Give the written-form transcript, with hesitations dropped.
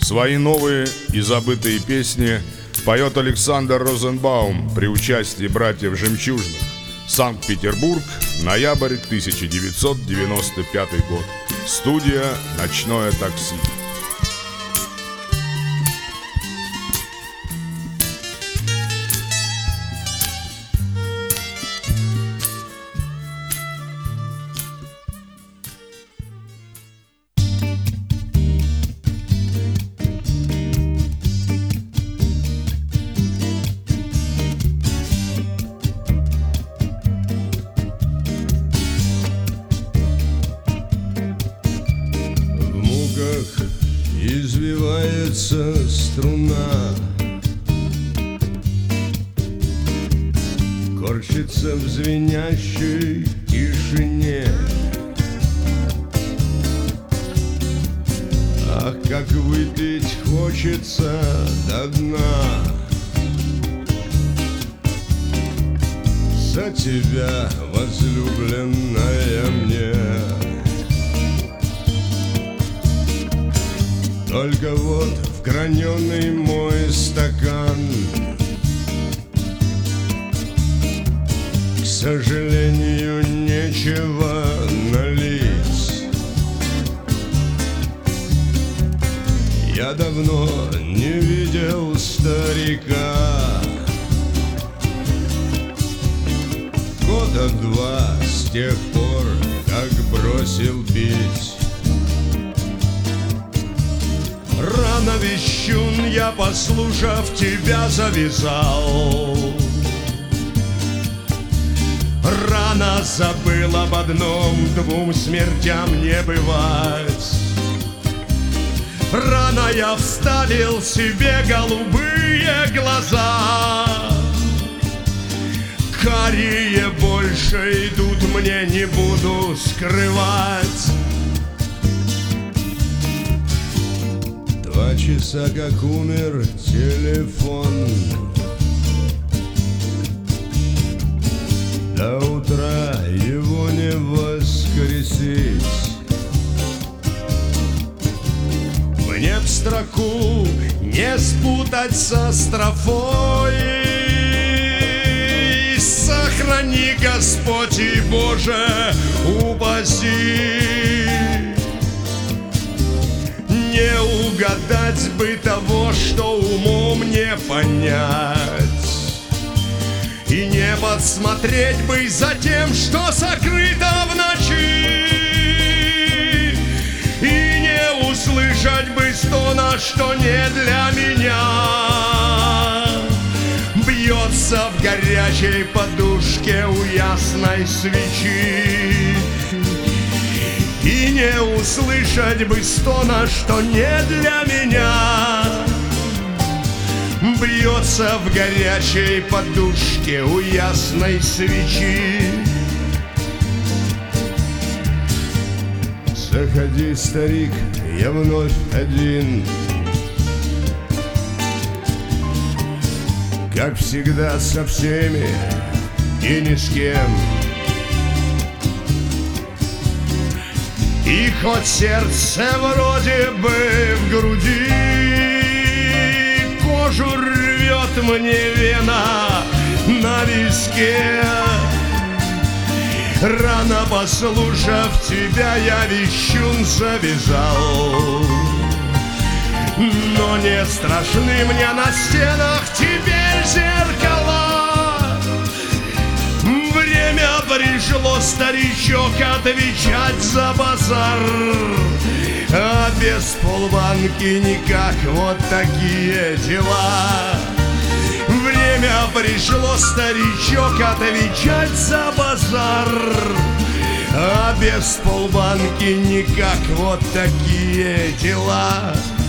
Свои новые и забытые песни поет Александр Розенбаум при участии братьев Жемчужных. Санкт-Петербург, ноябрь 1995 год. Студия «Ночное такси». Извивается струна, корчится в звенящей тишине. Ах, как выпить хочется до дна за тебя, возлюбленная мне. Только вот в граненый мой стакан, к сожалению, нечего налить. Я давно не видел старика, года два с тех пор, как бросил пить. Рано, вещун, я, послушав тебя, завязал. Рано забыл об одном, двум смертям не бывать. Рано я вставил себе голубые глаза. Карие больше идут, мне не буду скрывать. 2 часа, как умер телефон, до утра его не воскресить. Мне б строку не спутать со строфой. Сохрани, Господь, и, Боже, упаси. Не угадать бы того, что умом не понять, и не подсмотреть бы за тем, что сокрыто в ночи, и не услышать бы стона, что не для меня. Бьется в горячей подушке у ясной свечи, и не услышать бы стона, что не для меня. Бьется в горячей подушке у ясной свечи. Заходи, старик, я вновь один, как всегда, со всеми и ни с кем. И хоть сердце вроде бы в груди, кожу рвет мне вена на виске. Рано, послушав тебя, я вещун завязал. Но не страшны мне на стенах теперь зеркала. Время пришло, старичок, отвечать за базар, а без полбанки никак, вот такие дела. Время пришло, старичок, отвечать за базар, а без полбанки никак, вот такие дела.